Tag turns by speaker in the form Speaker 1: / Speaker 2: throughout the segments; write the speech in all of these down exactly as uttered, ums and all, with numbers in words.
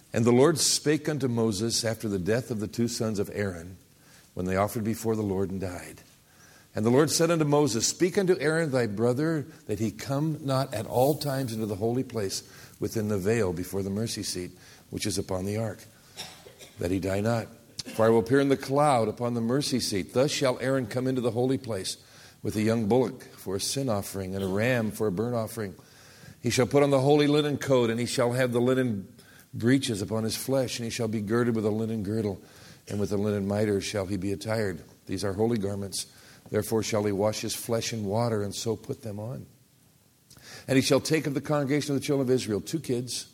Speaker 1: And the Lord spake unto Moses after the death of the two sons of Aaron, when they offered before the Lord and died. And the Lord said unto Moses, Speak unto Aaron thy brother, that he come not at all times into the holy place within the veil before the mercy seat, which is upon the ark, that he die not. For I will appear in the cloud upon the mercy seat. Thus shall Aaron come into the holy place with a young bullock for a sin offering and a ram for a burnt offering. He shall put on the holy linen coat, and he shall have the linen breeches upon his flesh, and he shall be girded with a linen girdle, and with a linen mitre shall he be attired. These are holy garments. Therefore shall he wash his flesh in water, and so put them on. And he shall take of the congregation of the children of Israel two kids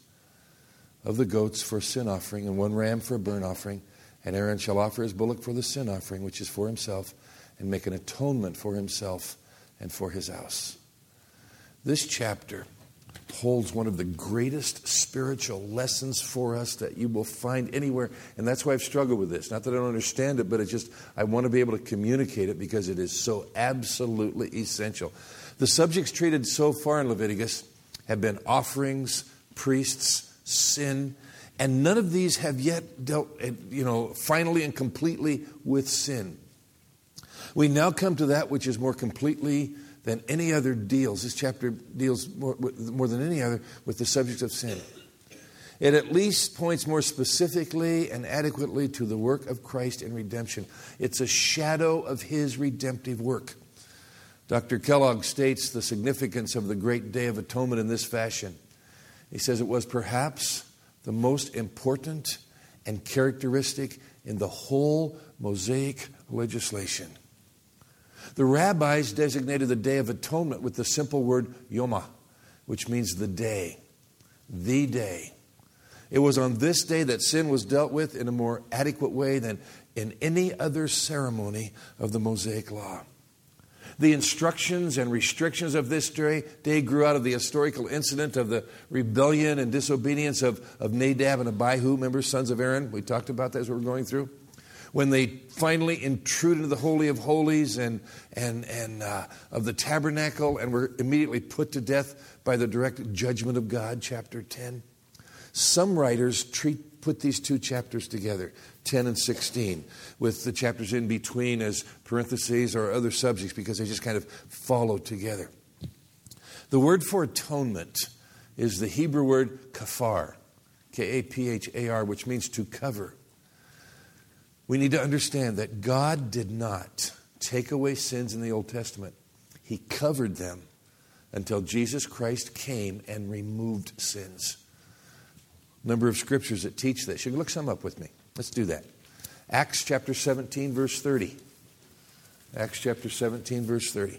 Speaker 1: of the goats for a sin offering, and one ram for a burnt offering. And Aaron shall offer his bullock for the sin offering, which is for himself, and make an atonement for himself and for his house. This chapter holds one of the greatest spiritual lessons for us that you will find anywhere. And that's why I've struggled with this. Not that I don't understand it, but it's just I want to be able to communicate it because it is so absolutely essential. The subjects treated so far in Leviticus have been offerings, priests, sin, and none of these have yet dealt, you know, finally and completely with sin. We now come to that which is more completely than any other deals. This chapter deals more, more than any other with the subject of sin. It at least points more specifically and adequately to the work of Christ in redemption. It's a shadow of his redemptive work. Doctor Kellogg states the significance of the great Day of Atonement in this fashion. He says it was perhaps the most important and characteristic in the whole Mosaic legislation. The rabbis designated the Day of Atonement with the simple word Yoma, which means the day, the day. It was on this day that sin was dealt with in a more adequate way than in any other ceremony of the Mosaic Law. The instructions and restrictions of this day, day grew out of the historical incident of the rebellion and disobedience of, of Nadab and Abihu, remember, sons of Aaron? We talked about that as we were going through. When they finally intruded into the Holy of Holies and, and, and uh, of the tabernacle and were immediately put to death by the direct judgment of God, chapter ten. Some writers treat, put these two chapters together, ten and sixteen, with the chapters in between as parentheses or other subjects because they just kind of follow together. The word for atonement is the Hebrew word kafar, K A P H A R, which means to cover. We need to understand that God did not take away sins in the Old Testament. He covered them until Jesus Christ came and removed sins. Number of scriptures that teach this. You can look some up with me. Let's do that. Acts chapter seventeen, verse thirty. Acts chapter seventeen, verse thirty.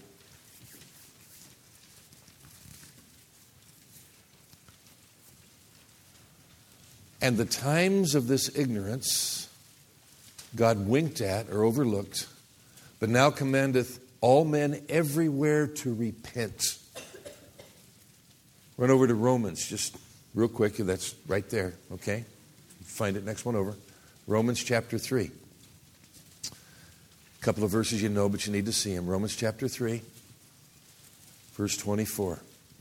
Speaker 1: And the times of this ignorance God winked at or overlooked, but now commandeth all men everywhere to repent. Run over to Romans, just real quick. That's right there, okay? Find it, next one over. Romans chapter three. A couple of verses you know, but you need to see them. Romans chapter three, verse twenty-four.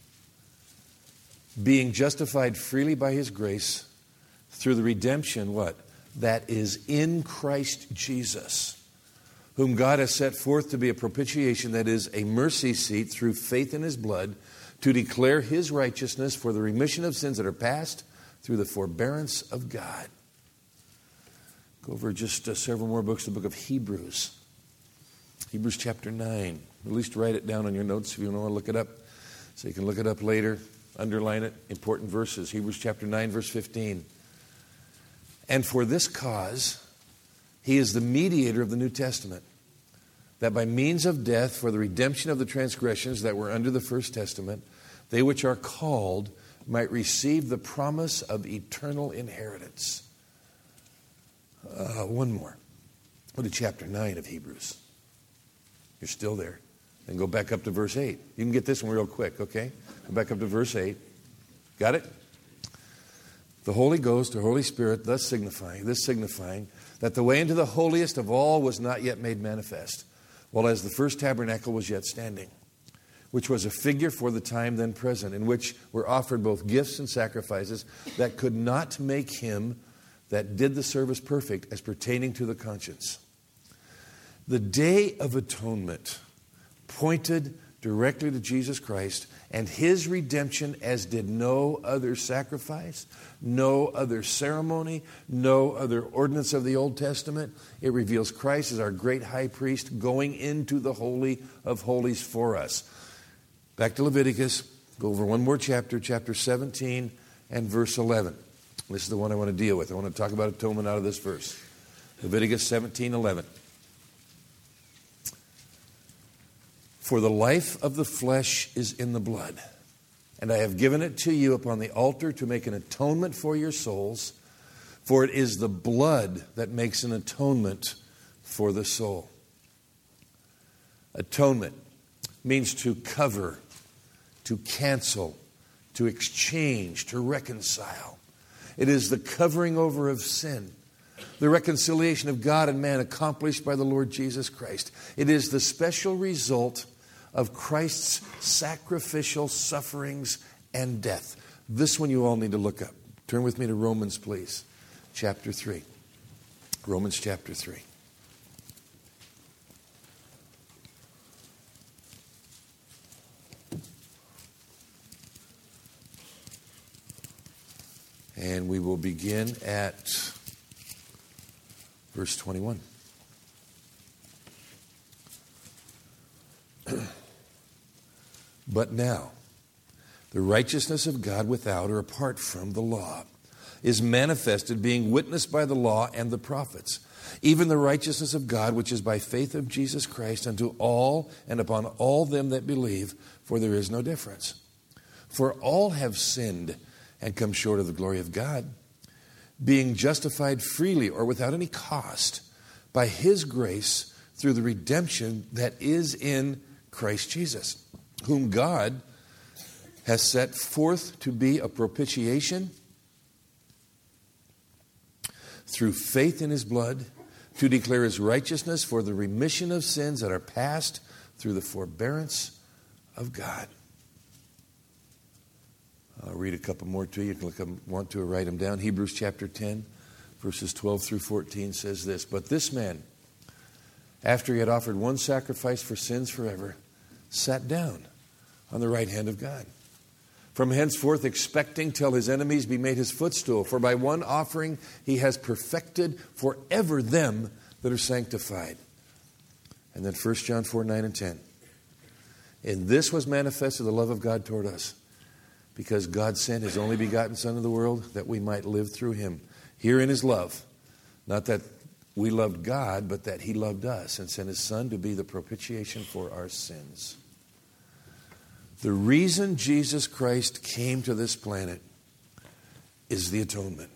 Speaker 1: Being justified freely by his grace through the redemption, what? That is in Christ Jesus, whom God has set forth to be a propitiation, that is a mercy seat through faith in his blood, to declare his righteousness for the remission of sins that are past through the forbearance of God. Go over just uh, several more books, the book of Hebrews. Hebrews chapter nine. At least write it down on your notes if you don't want to look it up. So you can look it up later, underline it, important verses. Hebrews chapter nine, verse fifteen. And for this cause, he is the mediator of the New Testament, that by means of death for the redemption of the transgressions that were under the first testament, they which are called might receive the promise of eternal inheritance. Uh, one more. Go to chapter nine of Hebrews. You're still there. Then go back up to verse eight. You can get this one real quick, okay? Go back up to verse eight. Got it? The Holy Ghost, or Holy Spirit, thus signifying, this signifying, that the way into the holiest of all was not yet made manifest, while as the first tabernacle was yet standing, which was a figure for the time then present, in which were offered both gifts and sacrifices that could not make him that did the service perfect as pertaining to the conscience. The Day of Atonement pointed directly to Jesus Christ and his redemption, as did no other sacrifice, no other ceremony, no other ordinance of the Old Testament. It reveals Christ as our great high priest going into the Holy of Holies for us. Back to Leviticus, go over one more chapter, chapter seventeen and verse eleven. This is the one I want to deal with. I want to talk about atonement out of this verse. Leviticus seventeen eleven. For the life of the flesh is in the blood, and I have given it to you upon the altar to make an atonement for your souls, for it is the blood that makes an atonement for the soul. Atonement means to cover, to cancel, to exchange, to reconcile. It is the covering over of sin, the reconciliation of God and man accomplished by the Lord Jesus Christ. It is the special result of Christ's sacrificial sufferings and death. This one you all need to look up. Turn with me to Romans, please. Chapter three. Romans chapter three. And we will begin at verse twenty-one. But now, the righteousness of God without or apart from the law is manifested, being witnessed by the law and the prophets, even the righteousness of God which is by faith of Jesus Christ unto all and upon all them that believe, for there is no difference. For all have sinned and come short of the glory of God, being justified freely or without any cost by his grace through the redemption that is in Christ Jesus, whom God has set forth to be a propitiation through faith in his blood, to declare his righteousness for the remission of sins that are past through the forbearance of God. I'll read a couple more to you. You can look them, want to, or write them down. Hebrews chapter ten, verses twelve through fourteen says this. But this man, after he had offered one sacrifice for sins forever, sat down on the right hand of God, from henceforth expecting till his enemies be made his footstool. For by one offering he has perfected forever them that are sanctified. And then First John four, nine and ten. In this was manifested the love of God toward us, because God sent his only begotten Son into the world that we might live through him. Herein is love, not that we loved God, but that he loved us and sent his Son to be the propitiation for our sins. The reason Jesus Christ came to this planet is the atonement.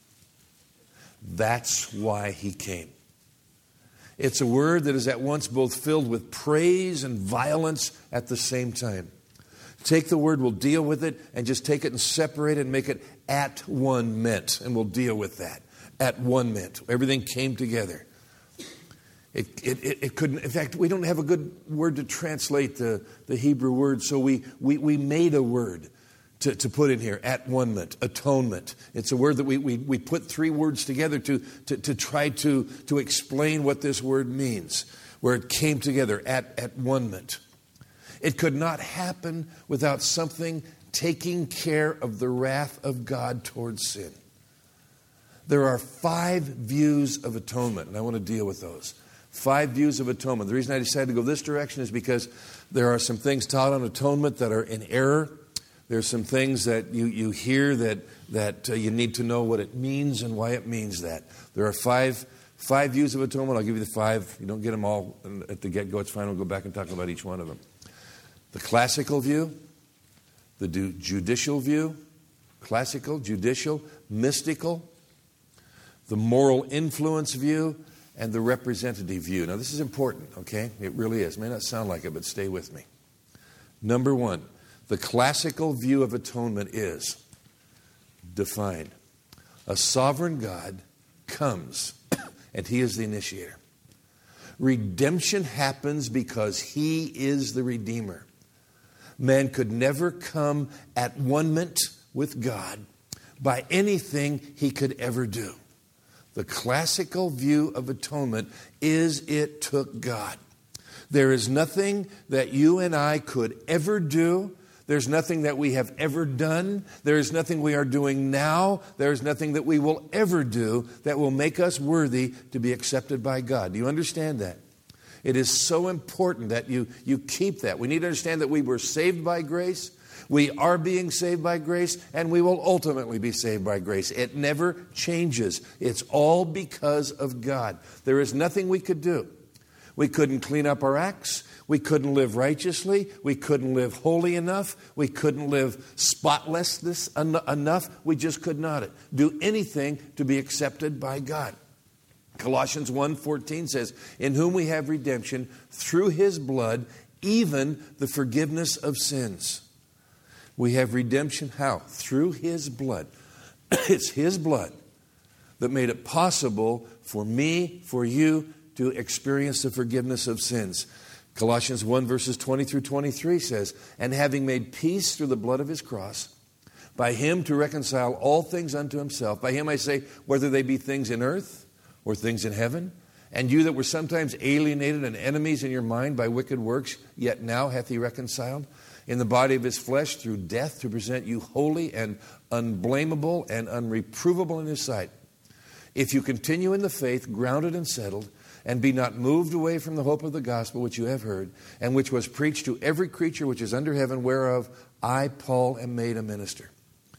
Speaker 1: That's why he came. It's a word that is at once both filled with praise and violence at the same time. Take the word, we'll deal with it, and just take it and separate it and make it at one meant, and we'll deal with that. At one meant. Everything came together. It, it, it, it couldn't, in fact, we don't have a good word to translate the, the Hebrew word, so we, we, we made a word to, to put in here, at one meant, atonement. It's a word that we, we, we put three words together to, to, to try to, to explain what this word means, where it came together, at, at one meant. It could not happen without something taking care of the wrath of God towards sin. There are five views of atonement, and I want to deal with those. Five views of atonement. The reason I decided to go this direction is because there are some things taught on atonement that are in error. There's some things that you, you hear that, that uh, you need to know what it means and why it means that. There are five five views of atonement. I'll give you the five. You don't get them all at the get-go. It's fine. We'll go back and talk about each one of them. The classical view, the judicial view, classical, judicial, mystical, the moral influence view, and the representative view. Now, this is important, okay? It really is. It may not sound like it, but stay with me. Number one, the classical view of atonement is defined. A sovereign God comes, and he is the initiator. Redemption happens because he is the Redeemer. Man could never come at one-ment with God by anything he could ever do. The classical view of atonement is it took God. There is nothing that you and I could ever do. There's nothing that we have ever done. There is nothing we are doing now. There is nothing that we will ever do that will make us worthy to be accepted by God. Do you understand that? It is so important that you, you keep that. We need to understand that we were saved by grace. We are being saved by grace, and we will ultimately be saved by grace. It never changes. It's all because of God. There is nothing we could do. We couldn't clean up our acts. We couldn't live righteously. We couldn't live holy enough. We couldn't live spotlessness en- enough. We just could not do anything to be accepted by God. Colossians one fourteen says, in whom we have redemption through his blood, even the forgiveness of sins. We have redemption how? Through his blood. It's his blood that made it possible for me, for you, to experience the forgiveness of sins. Colossians one verses twenty through twenty-three says, and having made peace through the blood of his cross, by him to reconcile all things unto himself. By him I say, whether they be things in earth or things in heaven. And you that were sometimes alienated and enemies in your mind by wicked works, yet now hath he reconciled in the body of his flesh through death to present you holy and unblameable and unreprovable in his sight. If you continue in the faith, grounded and settled, and be not moved away from the hope of the gospel which you have heard, and which was preached to every creature which is under heaven, whereof I, Paul, am made a minister.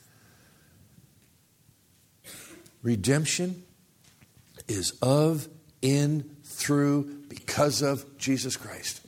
Speaker 1: Redemption is of, in, through, because of Jesus Christ.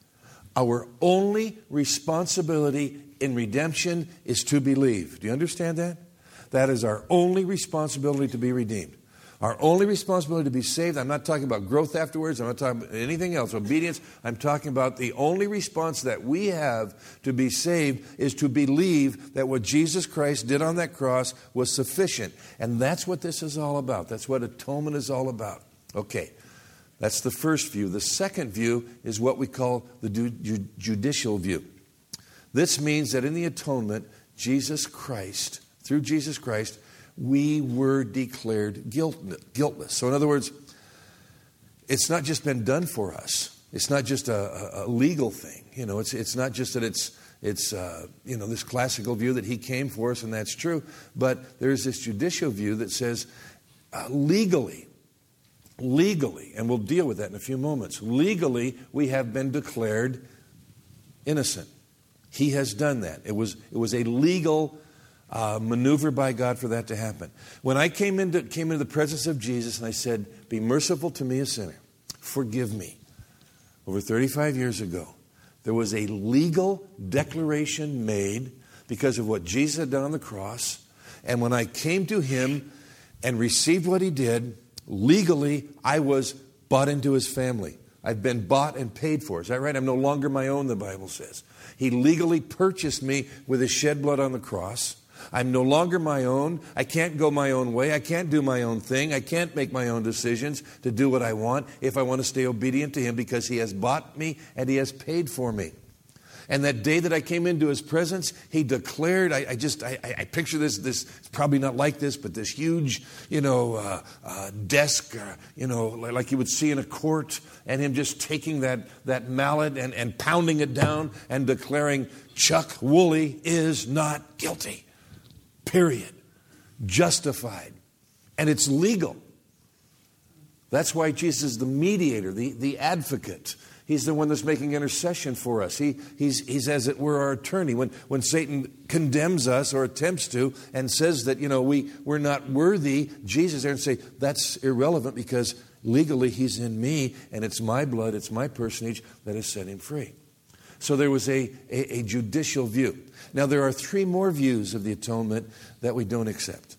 Speaker 1: Our only responsibility in redemption is to believe. Do you understand that? That is our only responsibility to be redeemed. Our only responsibility to be saved. I'm not talking about growth afterwards. I'm not talking about anything else. Obedience. I'm talking about the only response that we have to be saved is to believe that what Jesus Christ did on that cross was sufficient. And that's what this is all about. That's what atonement is all about. Okay. That's the first view. The second view is what we call the judicial view. This means that in the atonement, Jesus Christ, through Jesus Christ, we were declared guiltless. So in other words, it's not just been done for us. It's not just a, a legal thing. You know, it's it's not just that it's it's uh, you know this classical view that he came for us and that's true. But there's this judicial view that says uh, legally. Legally, and we'll deal with that in a few moments. Legally, we have been declared innocent. He has done that. It was it was a legal uh, maneuver by God for that to happen. When I came into came into the presence of Jesus and I said, "Be merciful to me, a sinner. Forgive me." Over thirty-five years ago, there was a legal declaration made because of what Jesus had done on the cross. And when I came to him and received what he did, legally, I was bought into his family. I've been bought and paid for. Is that right? I'm no longer my own, the Bible says. He legally purchased me with his shed blood on the cross. I'm no longer my own. I can't go my own way. I can't do my own thing. I can't make my own decisions to do what I want if I want to stay obedient to him because he has bought me and he has paid for me. And that day that I came into his presence, he declared, I, I just, I, I picture this, this, it's probably not like this, but this huge, you know, uh, uh, desk, uh, you know, like you would see in a court, and him just taking that, that mallet and, and pounding it down and declaring, Chuck Woolley is not guilty. Period. Justified. And it's legal. That's why Jesus is the mediator, the, the advocate. He's the one that's making intercession for us. He, he's, he's as it were our attorney. When, when Satan condemns us or attempts to and says that, you know, we, we're not worthy, Jesus is there and say, that's irrelevant because legally he's in me and it's my blood, it's my personage that has set him free. So there was a, a, a judicial view. Now there are three more views of the atonement that we don't accept.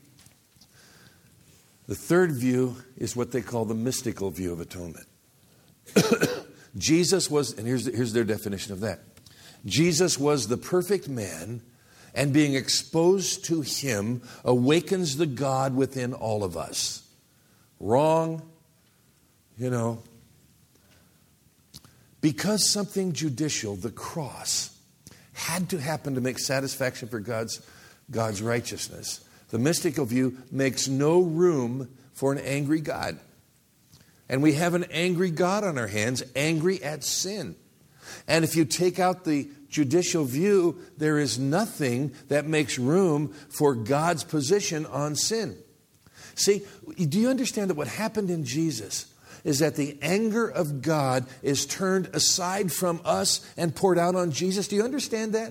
Speaker 1: The third view is what they call the mystical view of atonement. Jesus was, and here's, here's their definition of that. Jesus was the perfect man, and being exposed to him awakens the God within all of us. Wrong, you know. Because something judicial, the cross, had to happen to make satisfaction for God's, God's righteousness. The mystical view makes no room for an angry God. And we have an angry God on our hands, angry at sin. And if you take out the judicial view, there is nothing that makes room for God's position on sin. See, do you understand that what happened in Jesus is that the anger of God is turned aside from us and poured out on Jesus? Do you understand that?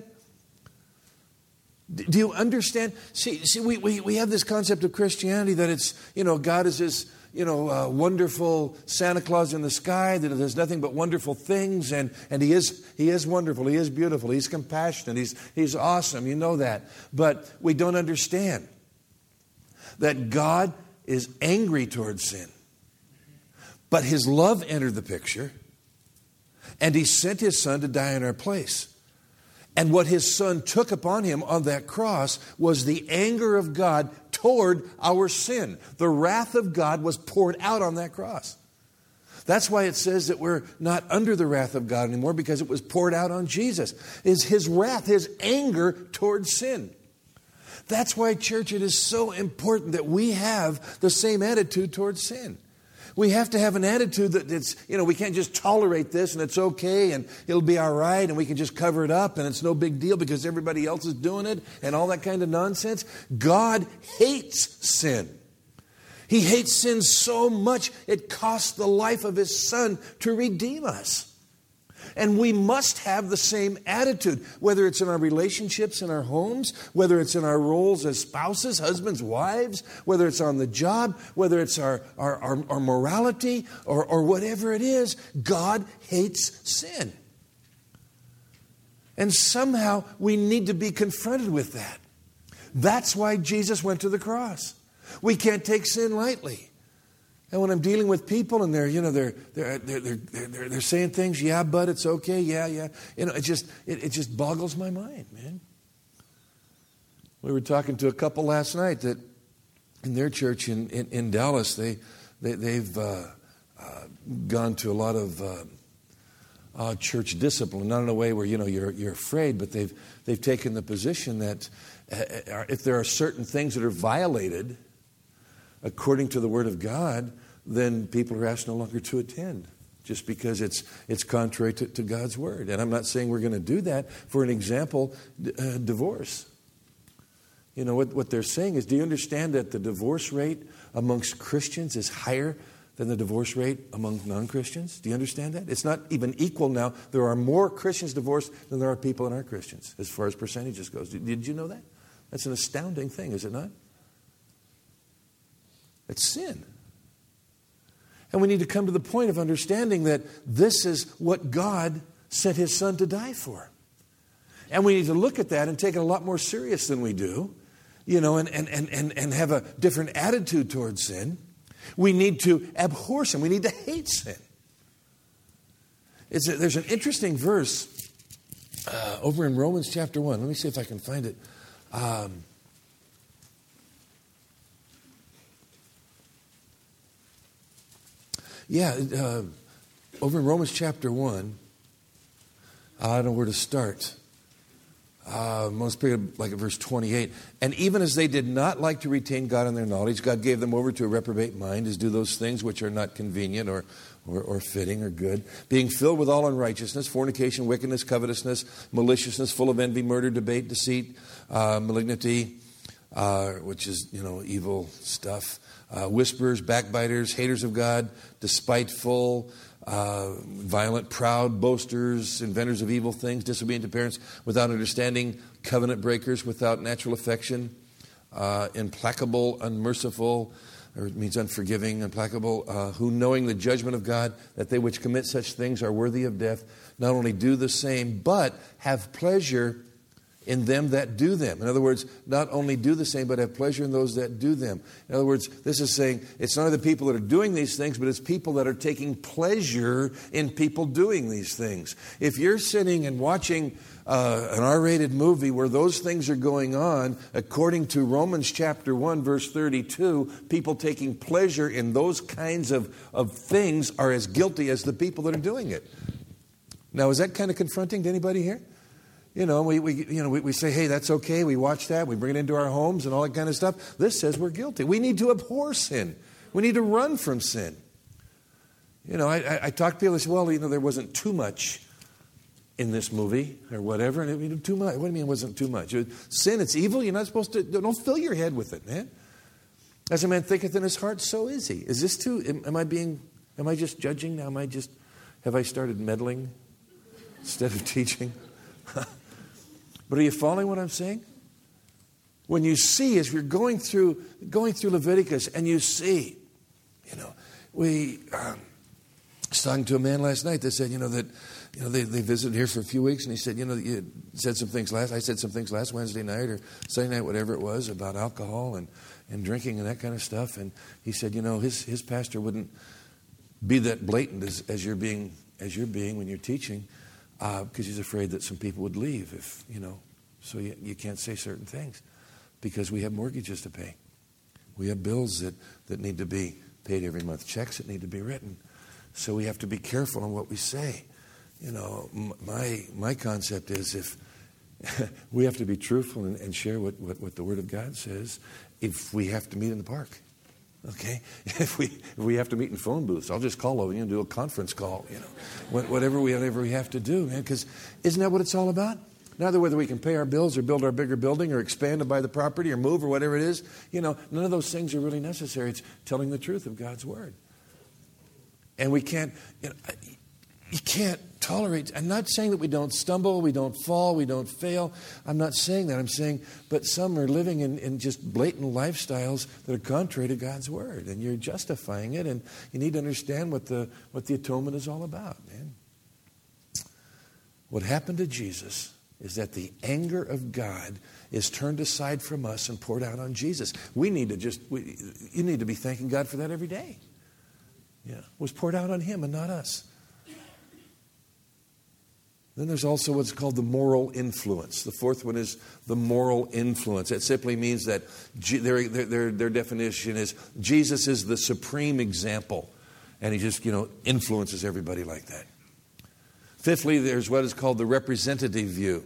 Speaker 1: Do you understand? See, see we, we, we have this concept of Christianity that it's, you know, God is this, you know, uh, wonderful Santa Claus in the sky, that there's nothing but wonderful things, and, and he is he is wonderful, he is beautiful, he's compassionate, he's, he's awesome, you know that. But we don't understand that God is angry towards sin. But his love entered the picture, and he sent his son to die in our place. And what his son took upon him on that cross was the anger of God toward our sin. The wrath of God was poured out on that cross. That's why it says that we're not under the wrath of God anymore, because it was poured out on Jesus. Is his wrath, his anger toward sin. That's why, church, it is so important that we have the same attitude towards sin. We have to have an attitude that it's, you know, we can't just tolerate this and it's okay and it'll be all right and we can just cover it up and it's no big deal because everybody else is doing it and all that kind of nonsense. God hates sin. He hates sin so much it cost the life of his son to redeem us. And we must have the same attitude, whether it's in our relationships in our homes, whether it's in our roles as spouses, husbands, wives, whether it's on the job, whether it's our, our, our, our morality or, or whatever it is. God hates sin. And somehow we need to be confronted with that. That's why Jesus went to the cross. We can't take sin lightly. And when I'm dealing with people and they're, you know, they're they're they're they're they're, they're saying things, yeah, but it's okay, yeah, yeah, you know, it just it, it just boggles my mind, man. We were talking to a couple last night that in their church in in, in Dallas, they they they've uh, uh, gone to a lot of uh, uh, church discipline, not in a way where you know you're you're afraid, but they've they've taken the position that uh, if there are certain things that are violated according to the Word of God, then people are asked no longer to attend just because it's it's contrary to, to God's Word. And I'm not saying we're going to do that. For an example, uh, divorce. You know, what, what they're saying is, do you understand that the divorce rate amongst Christians is higher than the divorce rate among non-Christians? Do you understand that? It's not even equal now. There are more Christians divorced than there are people that aren't Christians as far as percentages goes. Did, did you know that? That's an astounding thing, is it not? It's sin. And we need to come to the point of understanding that this is what God sent his son to die for. And we need to look at that and take it a lot more serious than we do, you know, and, and, and, and, and have a different attitude towards sin. We need to abhor sin. We need to hate sin. It's a, there's an interesting verse uh, over in Romans chapter one. Let me see if I can find it. Um, Yeah, uh, over in Romans chapter one, I don't know where to start. Uh, most people like at verse twenty-eight. And even as they did not like to retain God in their knowledge, God gave them over to a reprobate mind to do those things which are not convenient or, or, or fitting or good, being filled with all unrighteousness, fornication, wickedness, covetousness, maliciousness, full of envy, murder, debate, deceit, uh, malignity, uh, which is, you know, evil stuff. Uh, whisperers, backbiters, haters of God, despiteful, uh, violent, proud, boasters, inventors of evil things, disobedient to parents, without understanding, covenant breakers, without natural affection, uh, implacable, unmerciful, or it means unforgiving, implacable, uh, who knowing the judgment of God, that they which commit such things are worthy of death, not only do the same, but have pleasure in them that do them. In other words, not only do the same, but have pleasure in those that do them. In other words, this is saying it's not the people that are doing these things, but it's people that are taking pleasure in people doing these things. If you're sitting and watching uh, an R-rated movie where those things are going on, according to Romans chapter one, verse thirty-two, people taking pleasure in those kinds of, of things are as guilty as the people that are doing it. Now, is that kind of confronting to anybody here? You know, we, we you know we, we say, hey, that's okay. We watch that. We bring it into our homes and all that kind of stuff. This says we're guilty. We need to abhor sin. We need to run from sin. You know, I, I, I talk to people. They say, well, you know, there wasn't too much in this movie or whatever. And it, too much. What do you mean it wasn't too much? Sin, it's evil. You're not supposed to. Don't fill your head with it, man. As a man thinketh in his heart, so is he. Is this too? Am, am I being? Am I just judging now? Am I just? Have I started meddling instead of teaching? But are you following what I'm saying? When you see, as we're going through going through Leviticus, and you see, you know, we um, I was talking to a man last night that said, you know, that you know they, they visited here for a few weeks, and he said, you know, you said some things last. I said some things last Wednesday night or Sunday night, whatever it was, about alcohol and, and drinking and that kind of stuff. And he said, you know, his his pastor wouldn't be that blatant as, as you're being as you're being when you're teaching. Because uh, he's afraid that some people would leave if, you know, so you, you can't say certain things because we have mortgages to pay. We have bills that, that need to be paid every month, checks that need to be written. So we have to be careful on what we say. You know, my my concept is if we have to be truthful and, and share what, what, what the Word of God says if we have to meet in the park. Okay, if we if we have to meet in phone booths, I'll just call over you and do a conference call. You know, whatever we whatever we have to do, man. Because isn't that what it's all about? Neither whether we can pay our bills or build our bigger building or expand and buy the property or move or whatever it is. You know, none of those things are really necessary. It's telling the truth of God's Word. And we can't. You know, you can't tolerate. I'm not saying that we don't stumble, we don't fall, we don't fail. I'm not saying that. I'm saying, but some are living in, in just blatant lifestyles that are contrary to God's Word, and you're justifying it. And you need to understand what the what the atonement is all about, man. What happened to Jesus is that the anger of God is turned aside from us and poured out on Jesus. We need to just. We, you need to be thanking God for that every day. Yeah, it was poured out on Him and not us. Then there's also what's called the moral influence. The fourth one is the moral influence. It simply means that G- their, their, their definition is Jesus is the supreme example. And He just, you know, influences everybody like that. Fifthly, there's what is called the representative view.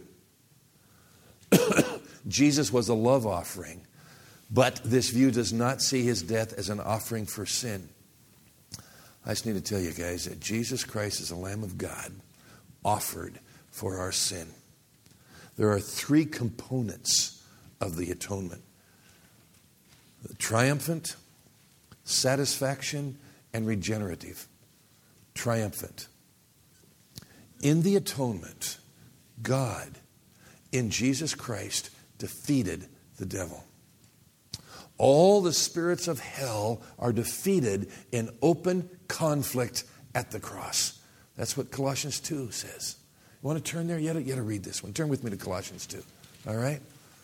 Speaker 1: Jesus was a love offering, but this view does not see His death as an offering for sin. I just need to tell you guys that Jesus Christ is the Lamb of God, offered for our sin. There are three components of the atonement: the triumphant, satisfaction, and regenerative. Triumphant. In the atonement, God, in Jesus Christ, defeated the devil. All the spirits of hell are defeated in open conflict at the cross. That's what Colossians two says. You want to turn there? You got to read this one. Turn with me to Colossians two. All right?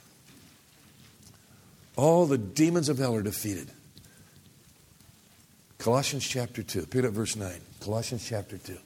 Speaker 1: All the demons of hell are defeated. Colossians chapter two. Pick up verse nine. Colossians chapter two.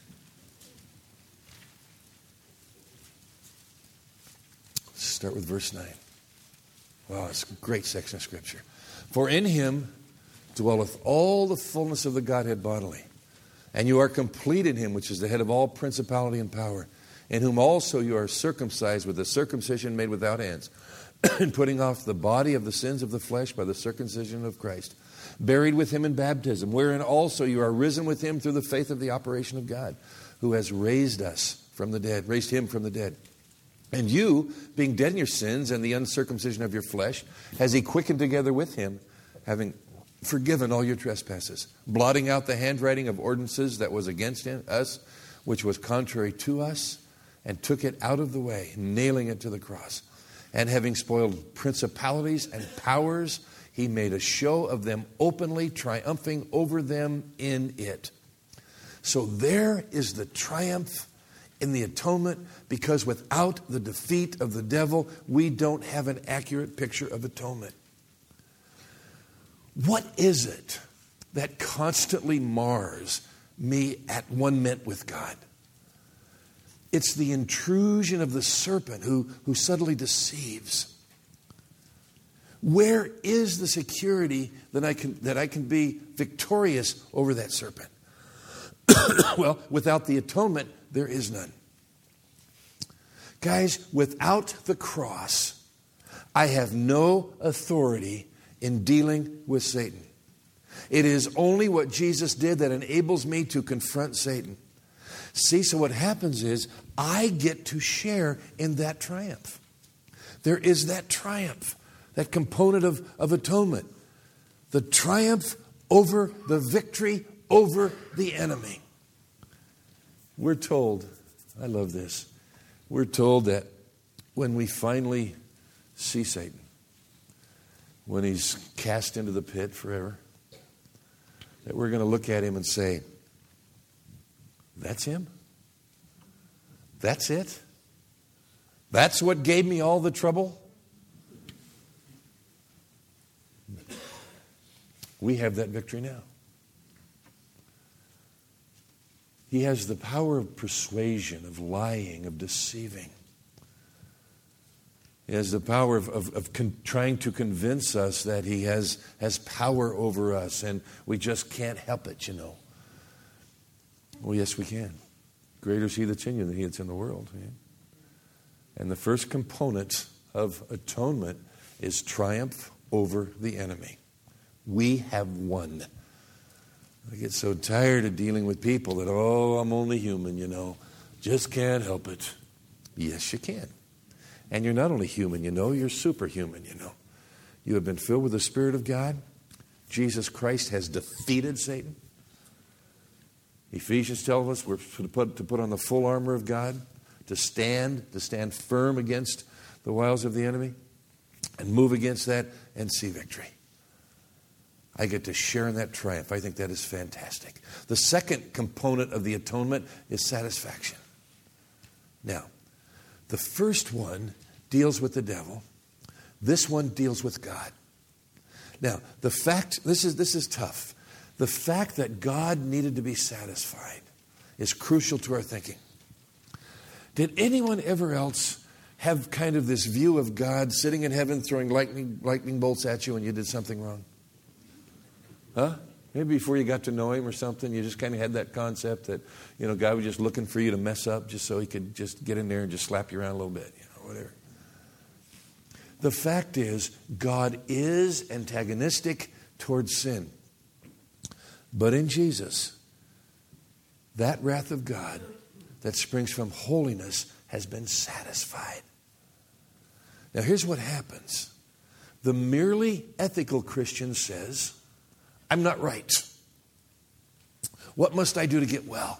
Speaker 1: Let's start with verse nine. Wow, it's a great section of Scripture. For in Him dwelleth all the fullness of the Godhead bodily. And you are complete in Him, which is the head of all principality and power, in whom also you are circumcised with a circumcision made without hands, and putting off the body of the sins of the flesh by the circumcision of Christ, buried with Him in baptism, wherein also you are risen with Him through the faith of the operation of God, who has raised us from the dead, raised Him from the dead. And you, being dead in your sins and the uncircumcision of your flesh, has He quickened together with Him, having forgiven all your trespasses, blotting out the handwriting of ordinances that was against him, us, which was contrary to us, and took it out of the way, nailing it to the cross. And having spoiled principalities and powers, He made a show of them openly, triumphing over them in it. So there is the triumph in the atonement, because without the defeat of the devil, we don't have an accurate picture of atonement. What is it that constantly mars me at one minute with God? It's the intrusion of the serpent who, who subtly deceives. Where is the security that I can, that I can be victorious over that serpent? Well, without the atonement, there is none. Guys, without the cross, I have no authority in dealing with Satan. It is only what Jesus did that enables me to confront Satan. See, so what happens is I get to share in that triumph. There is that triumph, that component of, of atonement. The triumph over the victory over the enemy. We're told, I love this, we're told that when we finally see Satan, when he's cast into the pit forever, that we're going to look at him and say, that's him? That's it? That's what gave me all the trouble? We have that victory now. He has the power of persuasion, of lying, of deceiving. He has the power of, of, of con- trying to convince us that he has, has power over us, and we just can't help it, you know. Well, yes, we can. Greater is he that's in you than he that's in the world. Yeah? And the first component of atonement is triumph over the enemy. We have won. I get so tired of dealing with people that, oh, I'm only human, you know. Just can't help it. Yes, you can. And you're not only human, you know, you're superhuman, you know. You have been filled with the Spirit of God. Jesus Christ has defeated Satan. Ephesians tells us we're to put, to put on the full armor of God, to stand, to stand firm against the wiles of the enemy, and move against that and see victory. I get to share in that triumph. I think that is fantastic. The second component of the atonement is satisfaction. Now, the first one deals with the devil. This one deals with God. Now, the fact, this is, this is tough. The fact that God needed to be satisfied is crucial to our thinking. Did anyone ever else have kind of this view of God sitting in heaven throwing lightning, lightning bolts at you when you did something wrong? Huh? Maybe before you got to know him or something, you just kind of had that concept that, you know, God was just looking for you to mess up just so he could just get in there and just slap you around a little bit, you know, whatever. The fact is, God is antagonistic towards sin. But in Jesus, that wrath of God that springs from holiness has been satisfied. Now here's what happens. The merely ethical Christian says, I'm not right. What must I do to get well?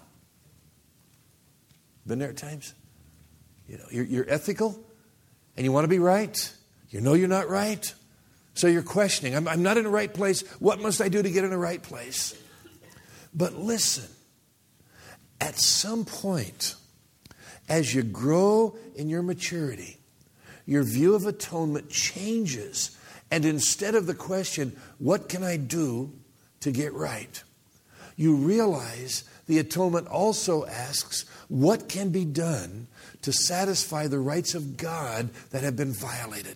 Speaker 1: Been there at times? You know, you're, you're ethical and you want to be right. You know you're not right. So you're questioning. I'm, I'm not in the right place. What must I do to get in the right place? But listen, at some point, as you grow in your maturity, your view of atonement changes. And instead of the question, what can I do to get right? You realize the atonement also asks, what can be done to satisfy the rights of God that have been violated?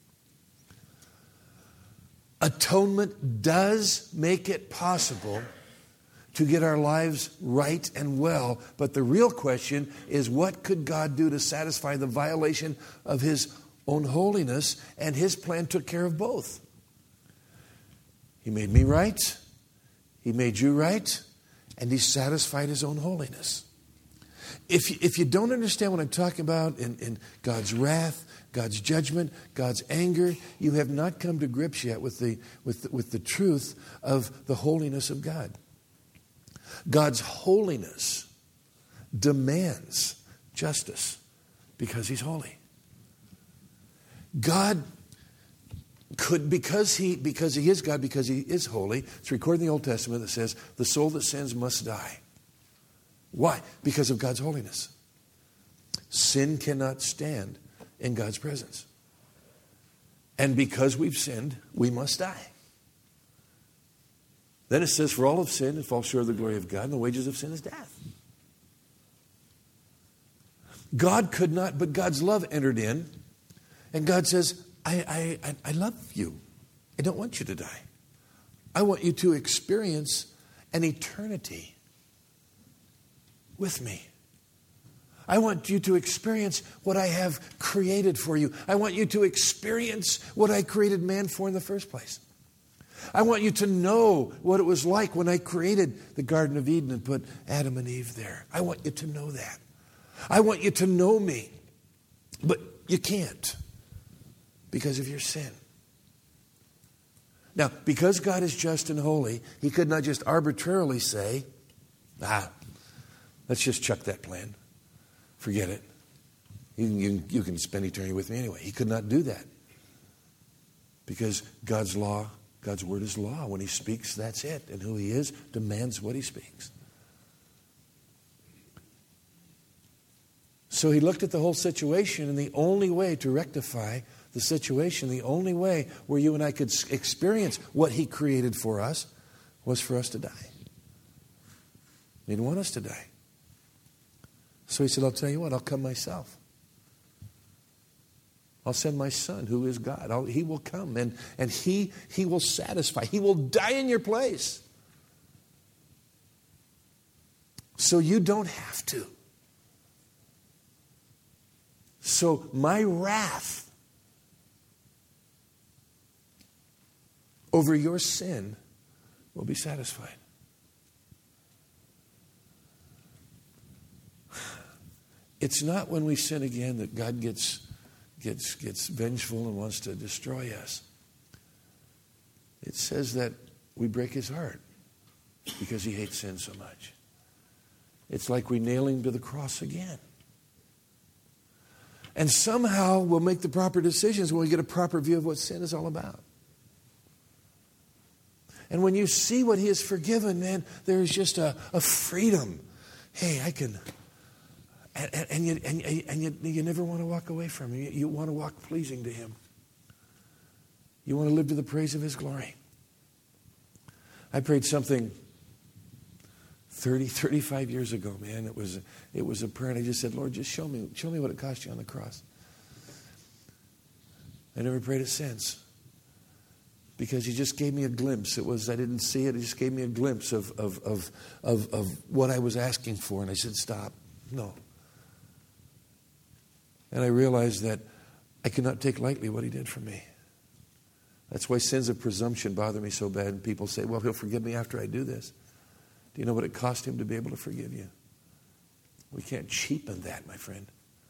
Speaker 1: Atonement does make it possible to get our lives right and well, but the real question is, what could God do to satisfy the violation of his own holiness? And his plan took care of both. He made me right, he made you right, and he satisfied his own holiness. If you, if you don't understand what I'm talking about in, in God's wrath, God's judgment, God's anger, you have not come to grips yet with the, with the, with the truth of the holiness of God. God's holiness demands justice because he's holy. God could, because he, because he is God, because he is holy, it's recorded in the Old Testament that says, the soul that sins must die. Why? Because of God's holiness. Sin cannot stand in God's presence. And because we've sinned, we must die. Then it says, for all have sinned and fall short of the glory of God, and the wages of sin is death. God could not, but God's love entered in, and God says, I, I, I love you. I don't want you to die. I want you to experience an eternity with me. I want you to experience what I have created for you. I want you to experience what I created man for in the first place. I want you to know what it was like when I created the Garden of Eden and put Adam and Eve there. I want you to know that. I want you to know me. But you can't because of your sin. Now, because God is just and holy, He could not just arbitrarily say, ah, let's just chuck that plan. Forget it. You, you, you can spend eternity with me anyway. He could not do that. Because God's law, God's word is law. When He speaks, that's it. And who He is demands what He speaks. So He looked at the whole situation, and the only way to rectify the situation, the only way where you and I could experience what He created for us was for us to die. He didn't want us to die. So He said, I'll tell you what, I'll come myself. I'll send my Son, who is God. I'll, he will come, and, and he, he will satisfy. He will die in your place. So you don't have to. So my wrath over your sin will be satisfied. It's not when we sin again that God gets, gets, gets vengeful and wants to destroy us. It says that we break His heart because He hates sin so much. It's like we nail Him to the cross again. And somehow we'll make the proper decisions when we get a proper view of what sin is all about. And when you see what He has forgiven, man, there's just a, a freedom. Hey, I can... And, and, you, and, and you, you never want to walk away from Him. You, you want to walk pleasing to Him. You want to live to the praise of His glory. I prayed something thirty, thirty-five years ago, man. It was, it was a prayer, and I just said, Lord, just show me, show me what it cost you on the cross. I never prayed it since. Because He just gave me a glimpse. It was, I didn't see it. He just gave me a glimpse of, of, of, of, of what I was asking for. And I said, stop. No. And I realized that I could not take lightly what He did for me. That's why sins of presumption bother me so bad. And people say, well, He'll forgive me after I do this. Do you know what it cost Him to be able to forgive you? We can't cheapen that, my friend.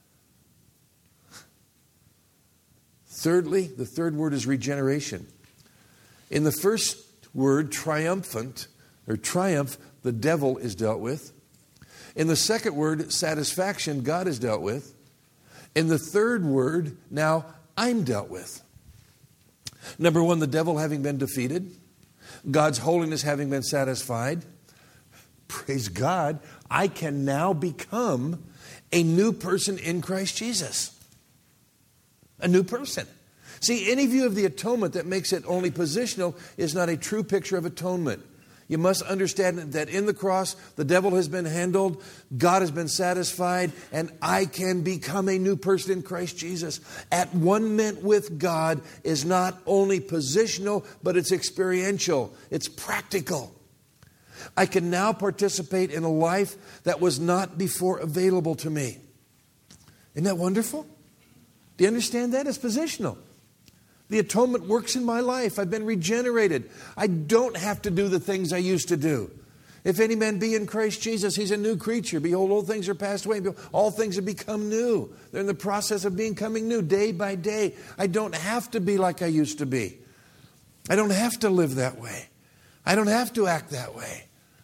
Speaker 1: Thirdly, the third word is regeneration. In the first word, triumphant, or triumph, the devil is dealt with. In the second word, satisfaction, God is dealt with. In the third word, now I'm dealt with. Number one, the devil having been defeated. God's holiness having been satisfied. Praise God, I can now become a new person in Christ Jesus. A new person. See, any view of the atonement that makes it only positional is not a true picture of atonement. You must understand that in the cross, the devil has been handled, God has been satisfied, and I can become a new person in Christ Jesus. At one ment with God is not only positional, but it's experiential. It's practical. I can now participate in a life that was not before available to me. Isn't that wonderful? Do you understand that? It's positional. The atonement works in my life. I've been regenerated. I don't have to do the things I used to do. If any man be in Christ Jesus, he's a new creature. Behold, old things are passed away. Behold, all things have become new. They're in the process of becoming new day by day. I don't have to be like I used to be. I don't have to live that way. I don't have to act that way.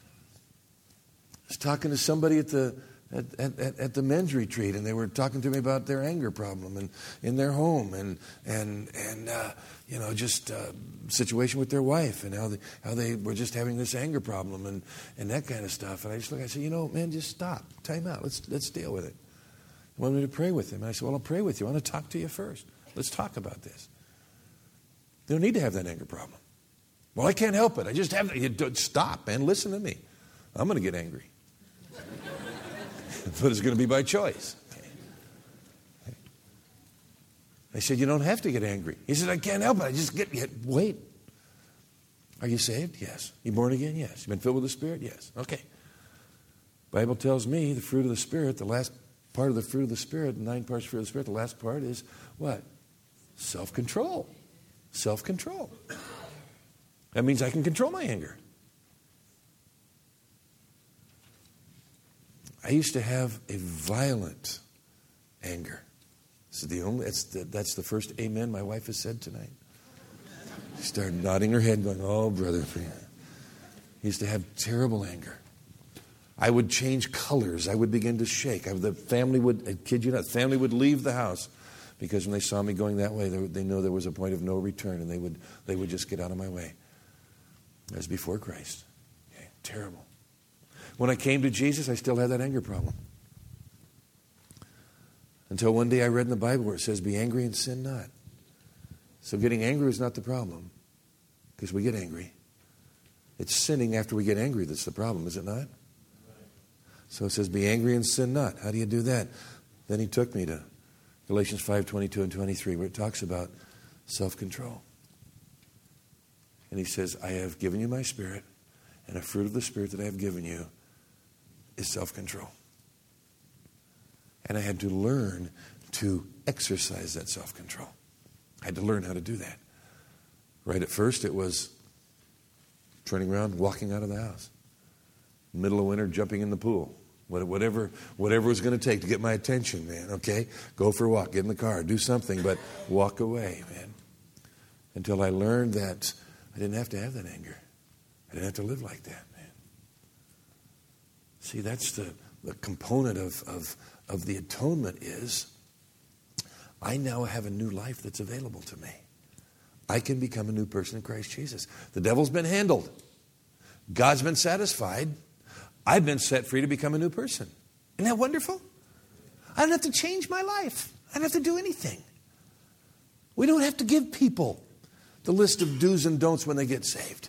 Speaker 1: I was talking to somebody at the At, at, at the men's retreat, and they were talking to me about their anger problem and in their home, and and and uh, you know, just uh, situation with their wife, and how they how they were just having this anger problem and, and that kind of stuff. And I just look, I said, you know, man, just stop, time out. Let's let's deal with it. He wanted me to pray with him, and I said, well, I'll pray with you. I want to talk to you first. Let's talk about this. They don't need to have that anger problem. Well, I can't help it. I just have to. Stop, man. Listen to me. I'm going to get angry. But it's going to be by choice. I said, you don't have to get angry. He said, I can't help it. I just get, wait. Are you saved? Yes. You born again? Yes. You been filled with the Spirit? Yes. Okay. Bible tells me the fruit of the Spirit, the last part of the fruit of the Spirit, nine parts of the fruit of the Spirit, the last part is what? Self-control. Self-control. That means I can control my anger. I used to have a violent anger. This is the only, that's the, that's the first amen my wife has said tonight. She started nodding her head going, oh, brother. I used to have terrible anger. I would change colors. I would begin to shake. I, the family would, I kid you not, the family would leave the house because when they saw me going that way, they, they know there was a point of no return, and they would, they would just get out of my way. That was before Christ. Okay, terrible. When I came to Jesus, I still had that anger problem. Until one day I read in the Bible where it says, be angry and sin not. So getting angry is not the problem, because we get angry. It's sinning after we get angry that's the problem, is it not? So it says, be angry and sin not. How do you do that? Then he took me to Galatians five, twenty-two and twenty-three, where it talks about self-control. And he says, I have given you my Spirit, and a fruit of the Spirit that I have given you is self-control. And I had to learn to exercise that self-control. I had to learn how to do that. Right at first, it was turning around, walking out of the house. Middle of winter, jumping in the pool. Whatever, whatever it was going to take to get my attention, man, okay? Go for a walk, get in the car, do something, but walk away, man. Until I learned that I didn't have to have that anger. I didn't have to live like that, man. See, that's the, the component of, of, of the atonement is I now have a new life that's available to me. I can become a new person in Christ Jesus. The devil's been handled. God's been satisfied. I've been set free to become a new person. Isn't that wonderful? I don't have to change my life. I don't have to do anything. We don't have to give people the list of do's and don'ts when they get saved.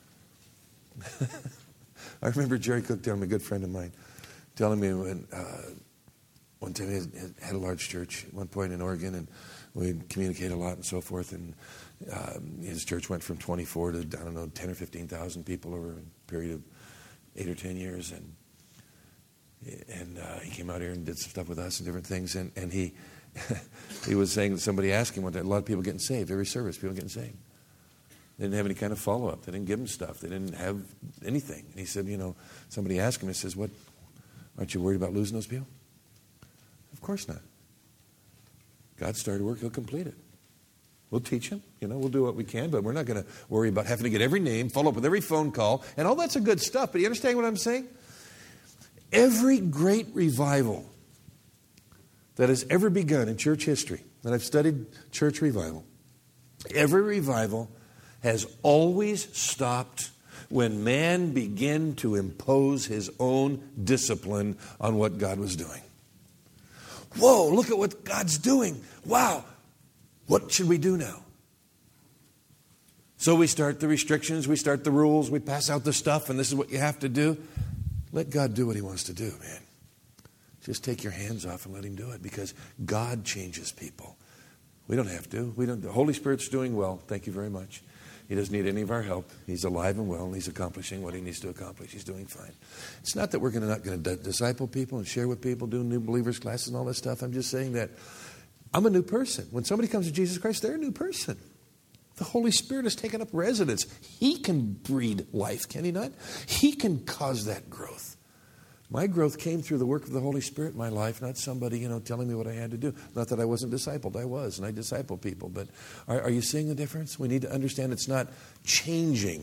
Speaker 1: I remember Jerry Cook telling me, a good friend of mine, telling me when uh, one time he had a large church at one point in Oregon, and we'd communicate a lot and so forth, and um, his church went from twenty-four to, I don't know, ten or fifteen thousand people over a period of eight or ten years, and and uh, he came out here and did some stuff with us and different things, and, and he he was saying that somebody asked him one day, a lot of people getting saved, every service, people getting saved. They didn't have any kind of follow-up. They didn't give him stuff. They didn't have anything. And he said, you know, somebody asked him, he says, what, aren't you worried about losing those people? Of course not. God started work, he'll complete it. We'll teach him, you know, we'll do what we can, but we're not going to worry about having to get every name, follow up with every phone call, and all that's a good stuff. But you understand what I'm saying? Every great revival that has ever begun in church history, and I've studied church revival, every revival has always stopped when man began to impose his own discipline on what God was doing. Whoa, look at what God's doing. Wow. What should we do now? So we start the restrictions, we start the rules, we pass out the stuff, and this is what you have to do. Let God do what he wants to do, man. Just take your hands off and let him do it, because God changes people. We don't have to. We don't. The Holy Spirit's doing well. Thank you very much. He doesn't need any of our help. He's alive and well, and he's accomplishing what he needs to accomplish. He's doing fine. It's not that we're gonna, not going to disciple people and share with people, do new believers classes and all that stuff. I'm just saying that I'm a new person. When somebody comes to Jesus Christ, they're a new person. The Holy Spirit has taken up residence. He can breed life, can he not? He can cause that growth. My growth came through the work of the Holy Spirit in my life, not somebody, you know, telling me what I had to do. Not that I wasn't discipled. I was, and I disciple people. But are, are you seeing the difference? We need to understand it's not changing.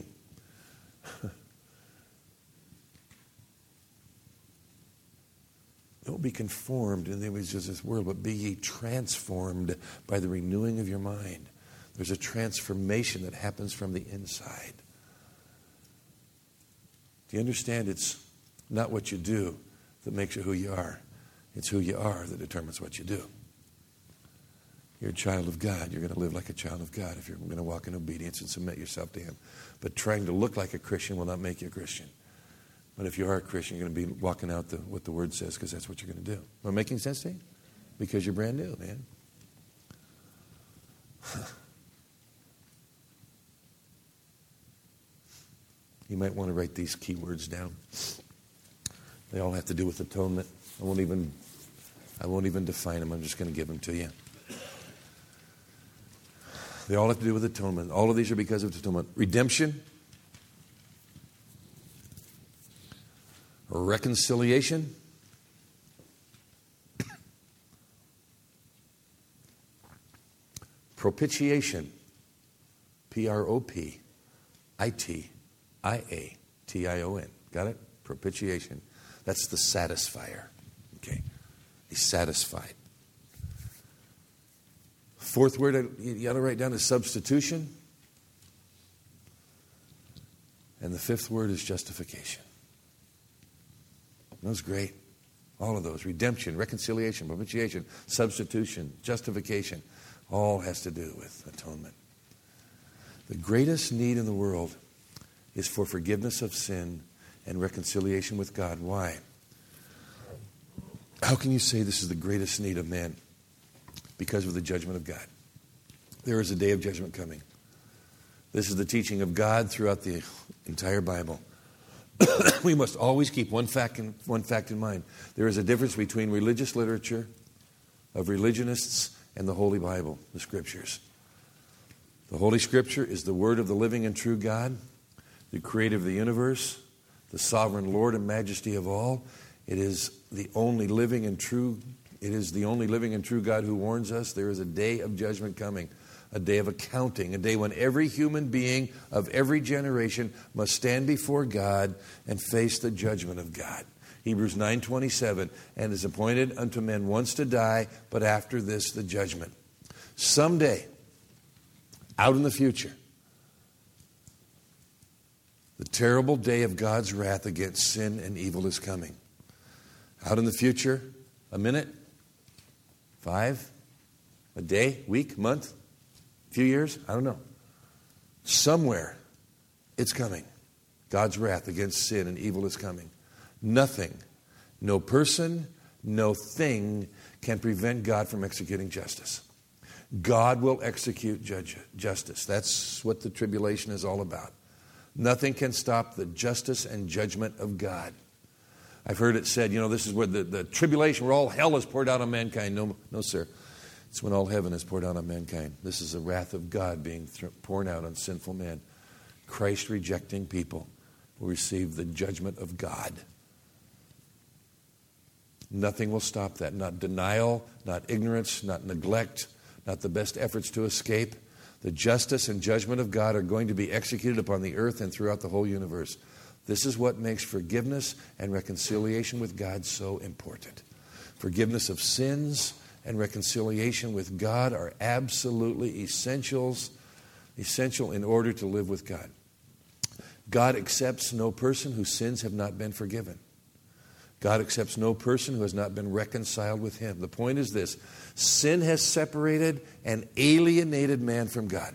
Speaker 1: Don't be conformed in the image of this world, but be ye transformed by the renewing of your mind. There's a transformation that happens from the inside. Do you understand? It's not what you do that makes you who you are. It's who you are that determines what you do. You're a child of God. You're going to live like a child of God if you're going to walk in obedience and submit yourself to him. But trying to look like a Christian will not make you a Christian. But if you are a Christian, you're going to be walking out the, what the Word says, because that's what you're going to do. Am I making sense to you? Because you're brand new, man. You might want to write these key words down. They all have to do with atonement. I won't even I won't even define them. I'm just going to give them to you. They all have to do with atonement. All of these are because of atonement. Redemption, reconciliation, propitiation, P R O P I T I A T I O N. Got it? Propitiation. That's the satisfier. Okay. He's satisfied. Fourth word you ought to write down is substitution. And the fifth word is justification. That was great. All of those. Redemption, reconciliation, propitiation, substitution, justification. All has to do with atonement. The greatest need in the world is for forgiveness of sin and reconciliation with God. Why? How can you say this is the greatest need of man? Because of the judgment of God. There is a day of judgment coming. This is the teaching of God throughout the entire Bible. We must always keep one fact in, one fact in mind. There is a difference between religious literature of religionists and the Holy Bible, the Scriptures. The Holy Scripture is the word of the living and true God, the creator of the universe, the sovereign Lord and majesty of all. It is the only living and true It is the only living and true God who warns us there is a day of judgment coming, a day of accounting, a day when every human being of every generation must stand before God and face the judgment of God. Hebrews nine twenty-seven, and is appointed unto men once to die, but after this the judgment. Someday, out in the future, the terrible day of God's wrath against sin and evil is coming. Out in the future, a minute, five, a day, week, month, few years, I don't know. Somewhere it's coming. God's wrath against sin and evil is coming. Nothing, no person, no thing can prevent God from executing justice. God will execute judge, justice. That's what the tribulation is all about. Nothing can stop the justice and judgment of God. I've heard it said, you know, this is where the, the tribulation, where all hell is poured out on mankind. No, no, sir. It's when all heaven is poured out on mankind. This is the wrath of God being th- poured out on sinful man. Christ rejecting people will receive the judgment of God. Nothing will stop that. Not denial, not ignorance, not neglect, not the best efforts to escape. The justice and judgment of God are going to be executed upon the earth and throughout the whole universe. This is what makes forgiveness and reconciliation with God so important. Forgiveness of sins and reconciliation with God are absolutely essentials, essential in order to live with God. God accepts no person whose sins have not been forgiven. God accepts no person who has not been reconciled with Him. The point is this: sin has separated and alienated man from God.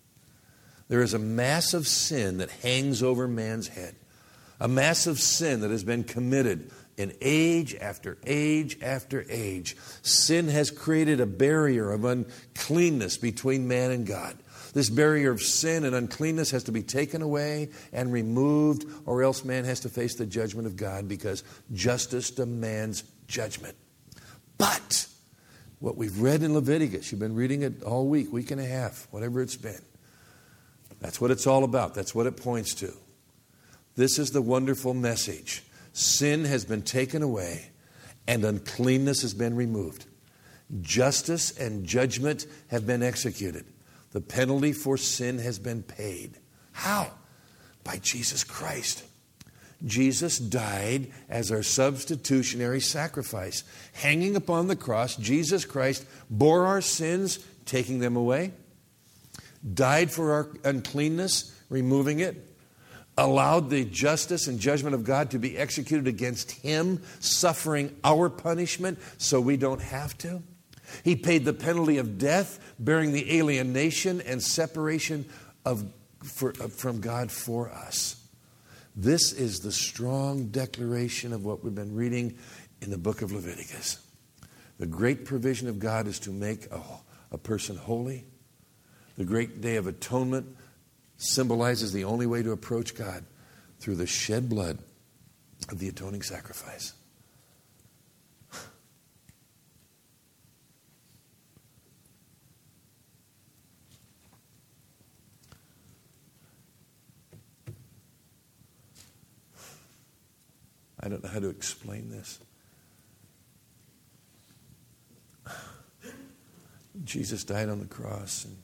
Speaker 1: There is a massive sin that hangs over man's head. A massive sin that has been committed in age after age after age. Sin has created a barrier of uncleanness between man and God. This barrier of sin and uncleanness has to be taken away and removed, or else man has to face the judgment of God, because justice demands judgment. But what we've read in Leviticus, you've been reading it all week, week and a half, whatever it's been. That's what it's all about. That's what it points to. This is the wonderful message. Sin has been taken away and uncleanness has been removed. Justice and judgment have been executed. The penalty for sin has been paid. How? By Jesus Christ. Jesus died as our substitutionary sacrifice. Hanging upon the cross, Jesus Christ bore our sins, taking them away, died for our uncleanness, removing it, allowed the justice and judgment of God to be executed against Him, suffering our punishment so we don't have to. He paid the penalty of death, bearing the alienation and separation of, for, from God for us. This is the strong declaration of what we've been reading in the book of Leviticus. The great provision of God is to make a, a person holy. The great day of atonement symbolizes the only way to approach God, through the shed blood of the atoning sacrifice. I don't know how to explain this. Jesus died on the cross, and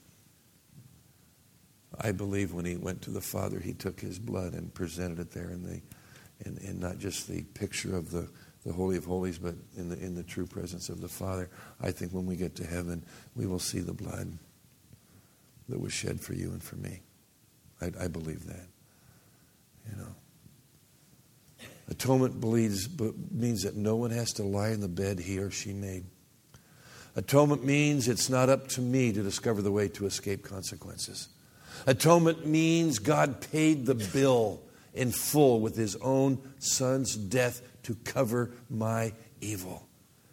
Speaker 1: I believe when he went to the Father, he took his blood and presented it there in the, in, in not just the picture of the, the Holy of Holies, but in the in the true presence of the Father. I think when we get to heaven, we will see the blood that was shed for you and for me. I, I believe that. You know, atonement believes, means that no one has to lie in the bed he or she made. Atonement means it's not up to me to discover the way to escape consequences. Atonement means God paid the bill in full with his own Son's death to cover my evil.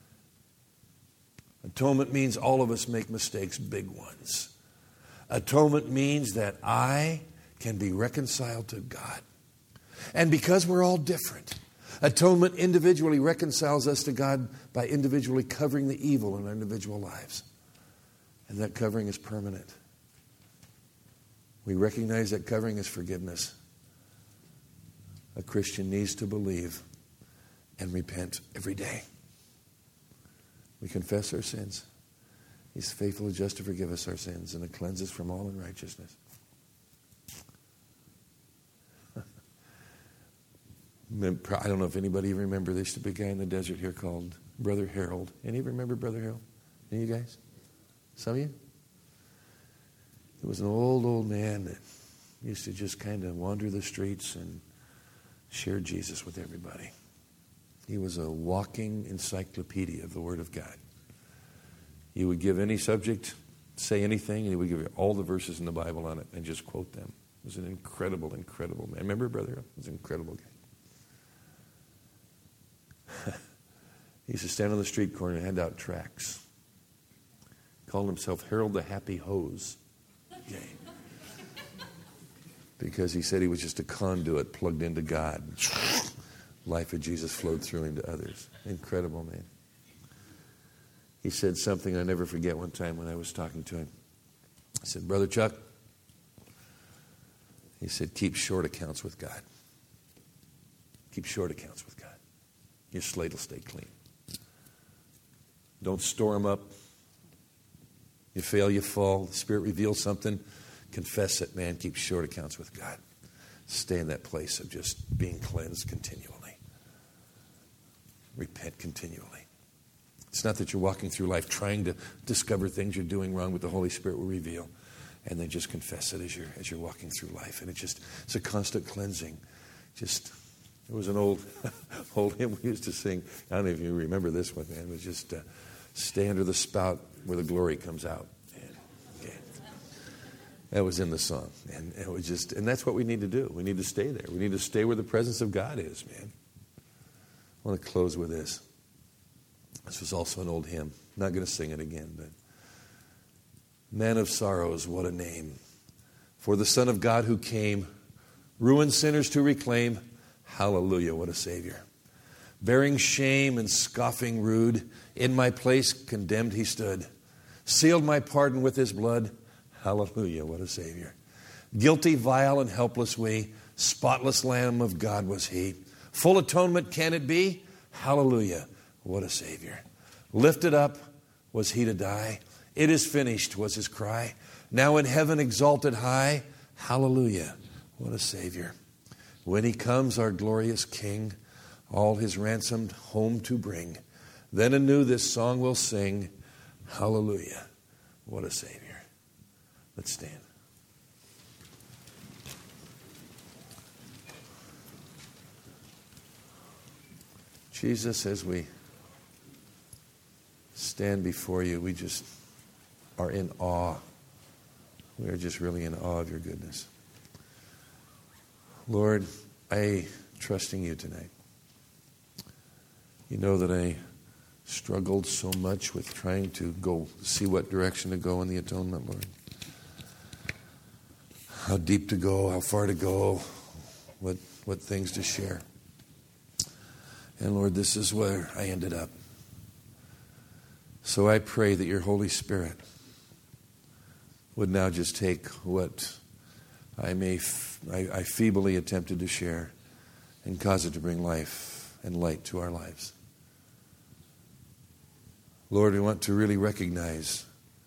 Speaker 1: Atonement means all of us make mistakes, big ones. Atonement means that I can be reconciled to God. And because we're all different, atonement individually reconciles us to God by individually covering the evil in our individual lives. And that covering is permanent. We recognize that covering is forgiveness. A Christian needs to believe and repent every day. We confess our sins. He's faithful and just to forgive us our sins and to cleanse us from all unrighteousness. I don't know if anybody remember, there used to be a guy in the desert here called Brother Harold. Any of you remember Brother Harold? Any of you guys? Some of you? There was an old, old man that used to just kind of wander the streets and share Jesus with everybody. He was a walking encyclopedia of the Word of God. He would give any subject, say anything, and he would give you all the verses in the Bible on it and just quote them. It was an incredible, incredible man. Remember Brother Harold? He was an incredible guy. He used to stand on the street corner and hand out tracts. Called himself Harold the Happy Hose. Yay. Because he said he was just a conduit plugged into God. Life of Jesus flowed through him to others. Incredible man. He said something I never forget one time when I was talking to him. I said, Brother Chuck, he said, keep short accounts with God. Keep short accounts with God. Your slate will stay clean. Don't store them up. You fail, you fall. The Spirit reveals something. Confess it, man. Keep short accounts with God. Stay in that place of just being cleansed continually. Repent continually. It's not that you're walking through life trying to discover things you're doing wrong, but the Holy Spirit will reveal. And then just confess it as you're, as you're walking through life. And it just, it's a constant cleansing. Just... There was an old old hymn we used to sing. I don't know if you remember this one, man. It was just uh, stay under the spout where the glory comes out. And, yeah. That was in the song. And it was just, and that's what we need to do. We need to stay there. We need to stay where the presence of God is, man. I want to close with this. This was also an old hymn. I'm not going to sing it again, but Man of Sorrows, what a name. For the Son of God who came, ruined sinners to reclaim. Hallelujah, what a Savior. Bearing shame and scoffing rude, in my place condemned he stood. Sealed my pardon with his blood. Hallelujah, what a Savior. Guilty, vile, and helpless we, spotless Lamb of God was he. Full atonement can it be? Hallelujah, what a Savior. Lifted up was he to die. It is finished was his cry. Now in heaven exalted high. Hallelujah, what a Savior. When he comes, our glorious King, all his ransomed home to bring, then anew this song we'll sing. Hallelujah, what a Savior. Let's stand. Jesus, as we stand before you, we just are in awe. We are just really in awe of your goodness. Lord, I trust in you tonight. You know that I struggled so much with trying to go see what direction to go in the atonement, Lord. How deep to go, how far to go, what what things to share. And Lord, this is where I ended up. So I pray that your Holy Spirit would now just take what I may, f- I, I feebly attempted to share and cause it to bring life and light to our lives. Lord, we want to really recognize,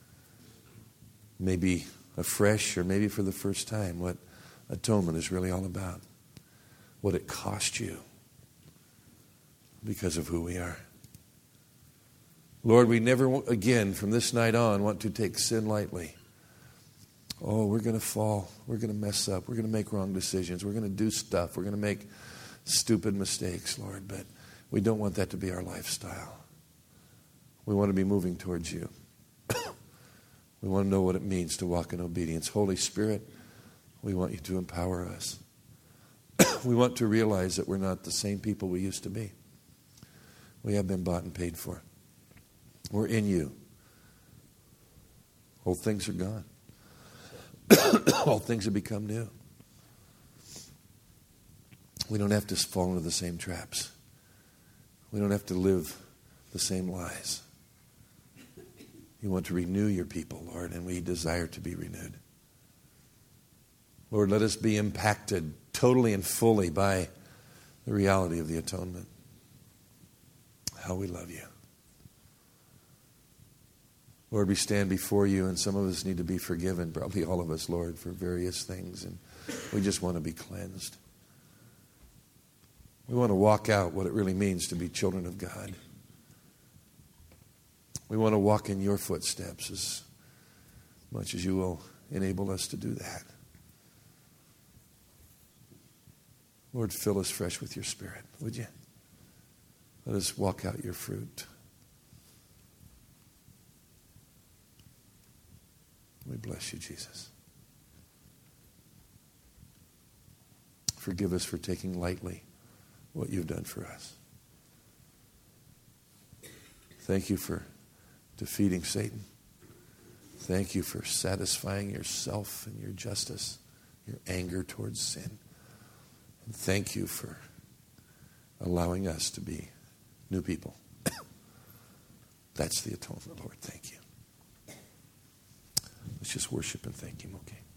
Speaker 1: maybe afresh or maybe for the first time, what atonement is really all about. What it cost you because of who we are. Lord, we never again from this night on want to take sin lightly. Oh, we're going to fall. We're going to mess up. We're going to make wrong decisions. We're going to do stuff. We're going to make stupid mistakes, Lord. But we don't want that to be our lifestyle. We want to be moving towards you. We want to know what it means to walk in obedience. Holy Spirit, we want you to empower us. We want to realize that we're not the same people we used to be. We have been bought and paid for. We're in you. Old things are gone. All things have become new. We don't have to fall into the same traps. We don't have to live the same lies. You want to renew your people, Lord, and we desire to be renewed. Lord, let us be impacted totally and fully by the reality of the atonement. How we love you. Lord, we stand before you, and some of us need to be forgiven, probably all of us, Lord, for various things, and we just want to be cleansed. We want to walk out what it really means to be children of God. We want to walk in your footsteps as much as you will enable us to do that. Lord, fill us fresh with your Spirit, would you? Let us walk out your fruit. We bless you, Jesus. Forgive us for taking lightly what you've done for us. Thank you for defeating Satan. Thank you for satisfying yourself and your justice, your anger towards sin. And thank you for allowing us to be new people. That's the atonement, Lord. Thank you. Let's just worship and thank him, okay?